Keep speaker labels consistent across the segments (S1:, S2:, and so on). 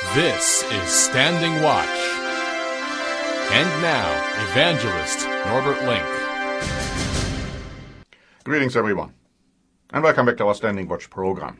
S1: This is Standing Watch. And now, Evangelist Norbert Link.
S2: Greetings, everyone, and welcome back to our Standing Watch program.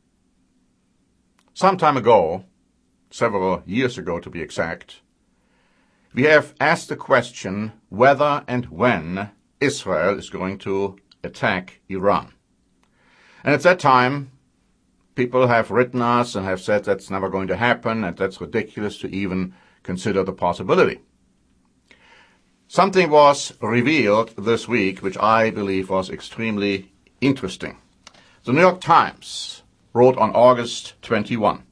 S2: Some time ago, several years ago to be exact, we have asked the question whether and when Israel is going to attack Iran. And at that time, people have written us and have said that's never going to happen and that's ridiculous to even consider the possibility. Something was revealed this week which I believe was extremely interesting. The New York Times wrote on August 21,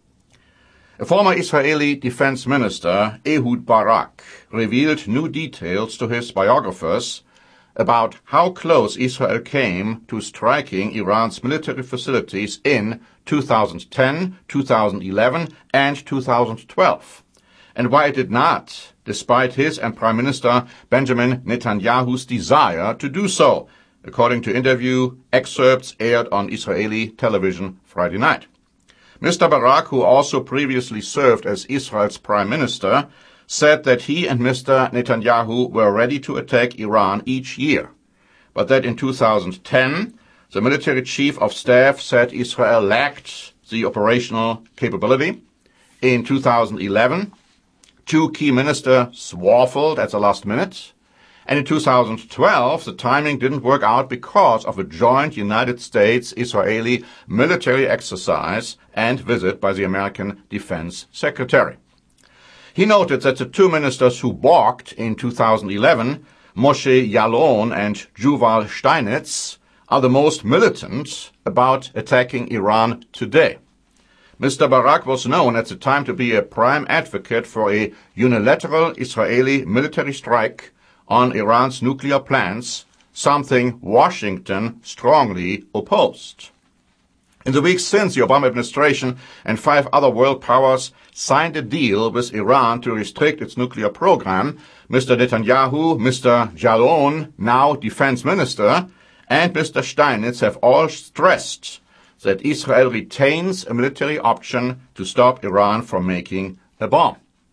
S2: a former Israeli defense minister, Ehud Barak, revealed new details to his biographers about how close Israel came to striking Iran's military facilities in 2010, 2011, and 2012, and why it did not, despite his and Prime Minister Benjamin Netanyahu's desire to do so, according to interview excerpts aired on Israeli television Friday night. Mr. Barak, who also previously served as Israel's Prime Minister, said that he and Mr. Netanyahu were ready to attack Iran each year, but that in 2010, the military chief of staff said Israel lacked the operational capability. In 2011, two key ministers waffled at the last minute, and in 2012, the timing didn't work out because of a joint United States-Israeli military exercise and visit by the American Defense Secretary. He noted that the two ministers who balked in 2011, Moshe Yaalon and Yuval Steinitz, are the most militant about attacking Iran today. Mr. Barak was known at the time to be a prime advocate for a unilateral Israeli military strike on Iran's nuclear plants, something Washington strongly opposed. In the weeks since, the Obama administration and 5 other world powers signed a deal with Iran to restrict its nuclear program. Mr. Netanyahu, Mr. Yaalon, now defense minister, and Mr. Steinitz have all stressed that Israel retains a military option to stop Iran from making a bomb.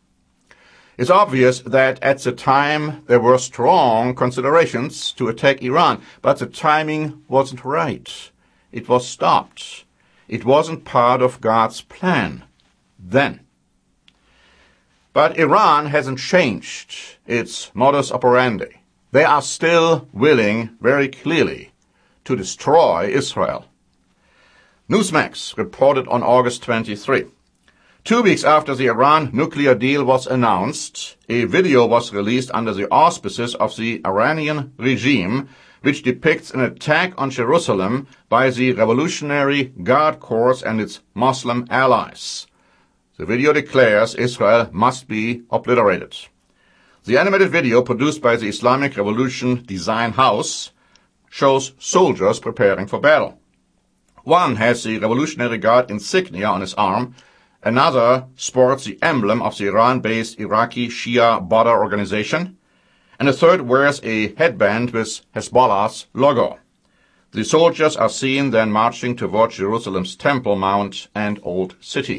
S2: It's obvious that at the time there were strong considerations to attack Iran, but the timing wasn't right. It was stopped. It wasn't part of God's plan then. But Iran hasn't changed its modus operandi. They are still willing, very clearly, to destroy Israel. Newsmax reported on August 23. 2 weeks after the Iran nuclear deal was announced, a video was released under the auspices of the Iranian regime, which depicts an attack on Jerusalem by the Revolutionary Guard Corps and its Muslim allies. The video declares Israel must be obliterated. The animated video, produced by the Islamic Revolution Design House, shows soldiers preparing for battle. One has the Revolutionary Guard insignia on his arm. Another sports the emblem of the Iran-based Iraqi Shia border organization, and a third wears a headband with Hezbollah's logo. The soldiers are seen then marching towards Jerusalem's Temple Mount and Old City.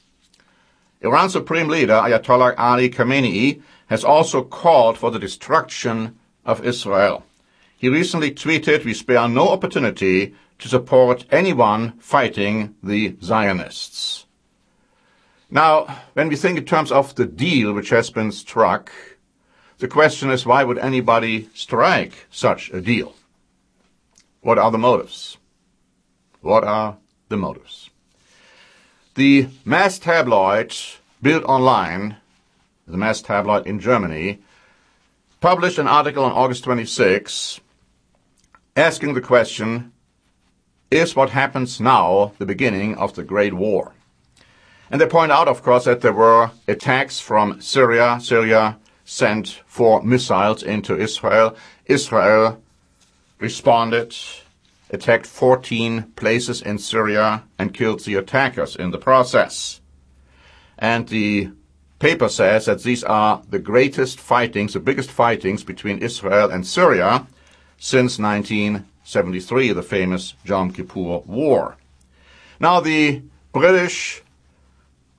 S2: Iran's supreme leader, Ayatollah Ali Khamenei, has also called for the destruction of Israel. He recently tweeted, "We spare no opportunity to support anyone fighting the Zionists." Now, when we think in terms of the deal which has been struck, the question is, why would anybody strike such a deal? What are the motives? What are the motives? The mass tabloid Bild Online, the mass tabloid in Germany, published an article on August 26 asking the question, is what happens now the beginning of the Great War? And they point out, of course, that there were attacks from Syria. Syria sent 4 missiles into Israel. Israel responded, attacked 14 places in Syria, and killed the attackers in the process. And the paper says that these are the greatest fightings, the biggest fightings between Israel and Syria since 1973, the famous Yom Kippur War. Now, the British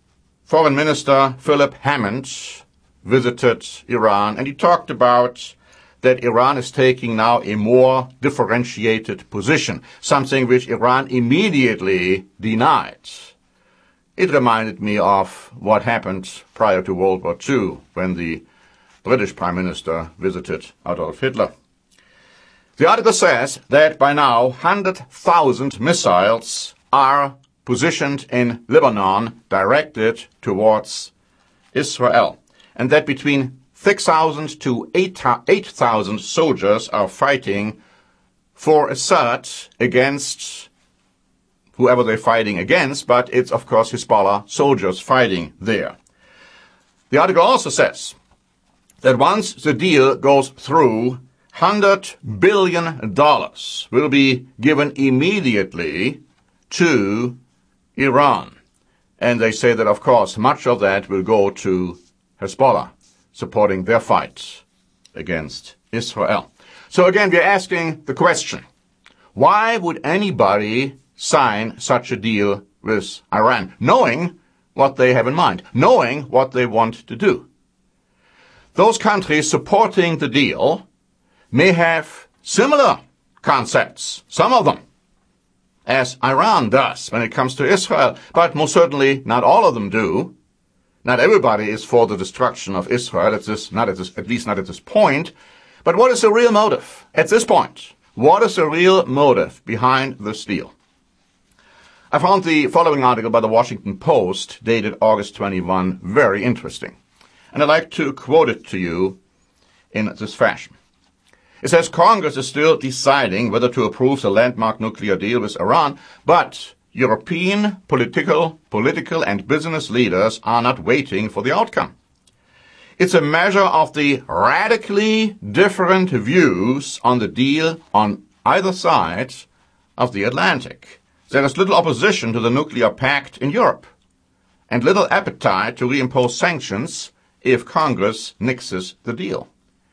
S2: Foreign Minister Philip Hammond visited Iran, and he talked about that Iran is taking now a more differentiated position, something which Iran immediately denied. It reminded me of what happened prior to World War II, when the British Prime Minister visited Adolf Hitler. The article says that by now 100,000 missiles are positioned in Lebanon directed towards Israel, and that between 6,000 to 8,000 soldiers are fighting for Assad against whoever they're fighting against, but it's of course Hezbollah soldiers fighting there. The article also says that once the deal goes through, $100 billion will be given immediately to Iran. And they say that, of course, much of that will go to Hezbollah, supporting their fight against Israel. So again, we're asking the question, why would anybody sign such a deal with Iran, knowing what they have in mind, knowing what they want to do? Those countries supporting the deal may have similar concepts, some of them, as Iran does when it comes to Israel, but most certainly not all of them do. Not everybody is for the destruction of Israel, at least not at this point. But what is the real motive at this point? What is the real motive behind this deal? I found the following article by the Washington Post, dated August 21, very interesting. And I'd like to quote it to you in this fashion. It says, Congress is still deciding whether to approve the landmark nuclear deal with Iran, but European political and business leaders are not waiting for the outcome. It's a measure of the radically different views on the deal on either side of the Atlantic. There is little opposition to the nuclear pact in Europe, and little appetite to reimpose sanctions if Congress nixes the deal.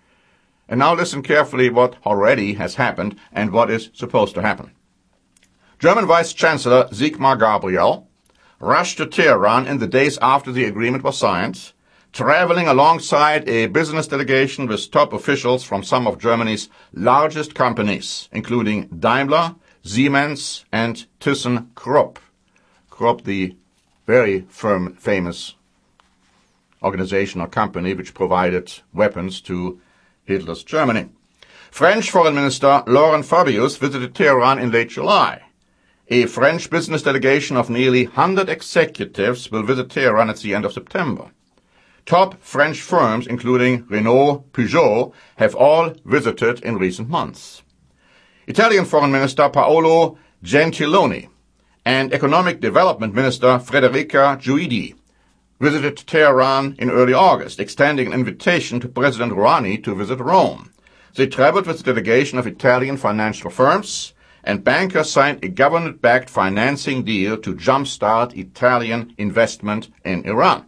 S2: And now listen carefully what already has happened and what is supposed to happen. German Vice Chancellor Sigmar Gabriel rushed to Tehran in the days after the agreement was signed, traveling alongside a business delegation with top officials from some of Germany's largest companies, including Daimler, Siemens, and ThyssenKrupp. Krupp, the very famous organization or company which provided weapons to Hitler's Germany. French Foreign Minister Laurent Fabius visited Tehran in late July. A French business delegation of nearly 100 executives will visit Tehran at the end of September. Top French firms, including Renault, Peugeot, have all visited in recent months. Italian Foreign Minister Paolo Gentiloni and Economic Development Minister Federica Guidi visited Tehran in early August, extending an invitation to President Rouhani to visit Rome. They traveled with a delegation of Italian financial firms, and bankers signed a government-backed financing deal to jumpstart Italian investment in Iran.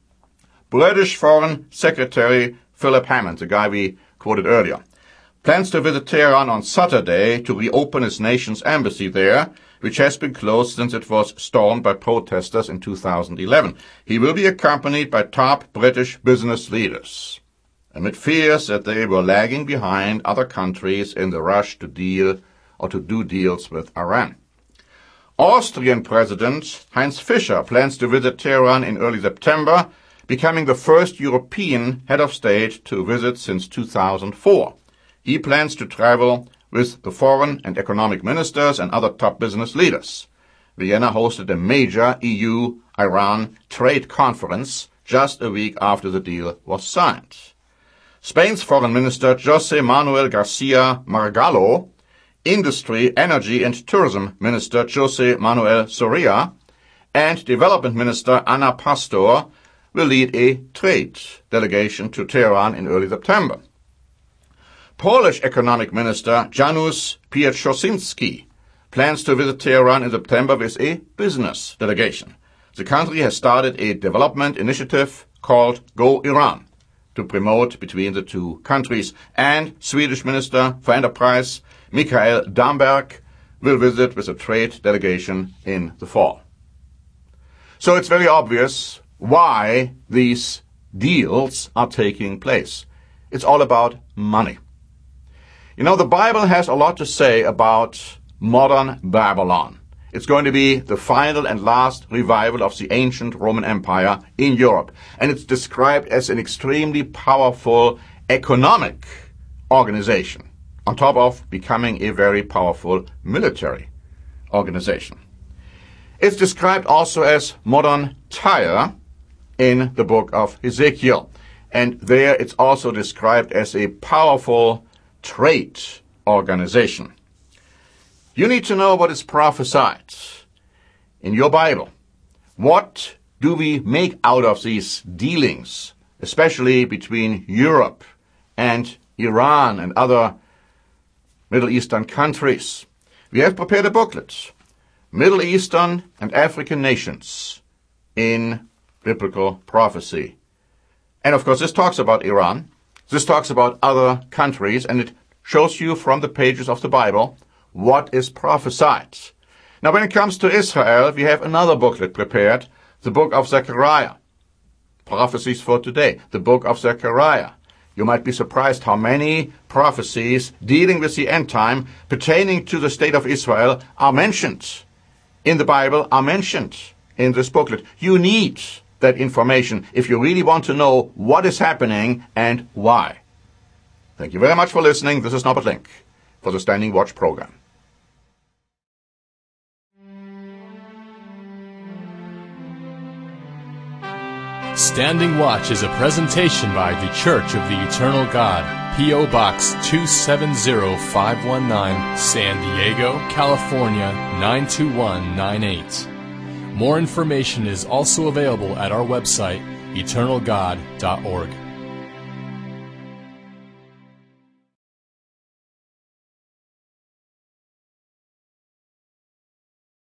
S2: British Foreign Secretary Philip Hammond, the guy we quoted earlier, plans to visit Tehran on Saturday to reopen his nation's embassy there, which has been closed since it was stormed by protesters in 2011. He will be accompanied by top British business leaders, amid fears that they were lagging behind other countries in the rush to do deals with Iran. Austrian President Heinz Fischer plans to visit Tehran in early September, becoming the first European head of state to visit since 2004. He plans to travel with the foreign and economic ministers and other top business leaders. Vienna hosted a major EU-Iran trade conference just a week after the deal was signed. Spain's Foreign Minister José Manuel García Margallo, Industry, Energy and Tourism Minister José Manuel Soria, and Development Minister Ana Pastor will lead a trade delegation to Tehran in early September. Polish Economic Minister Janusz Pietruszynski plans to visit Tehran in September with a business delegation. The country has started a development initiative called Go Iran to promote between the two countries, and Swedish Minister for Enterprise Mikael Damberg will visit with a trade delegation in the fall. So it's very obvious why these deals are taking place. It's all about money. You know, the Bible has a lot to say about modern Babylon. It's going to be the final and last revival of the ancient Roman Empire in Europe. And it's described as an extremely powerful economic organization, on top of becoming a very powerful military organization. It's described also as modern Tyre in the book of Ezekiel. And there it's also described as a powerful trade organization. You need to know what is prophesied in your Bible. What do we make out of these dealings, especially between Europe and Iran and other Middle Eastern countries? We have prepared a booklet, Middle Eastern and African Nations in Biblical Prophecy. And of course, this talks about Iran. This talks about other countries, and it shows you from the pages of the Bible what is prophesied. Now, when it comes to Israel, we have another booklet prepared, the book of Zechariah. Prophecies for today, the book of Zechariah. You might be surprised how many prophecies dealing with the end time pertaining to the state of Israel are mentioned in the Bible, are mentioned in this booklet. You need that information if you really want to know what is happening and why. Thank you very much for listening. This is Norbert Link for the Standing Watch program.
S1: Standing Watch is a presentation by The Church of the Eternal God, P.O. Box 270519, San Diego, California 92198. More information is also available at our website, eternalgod.org.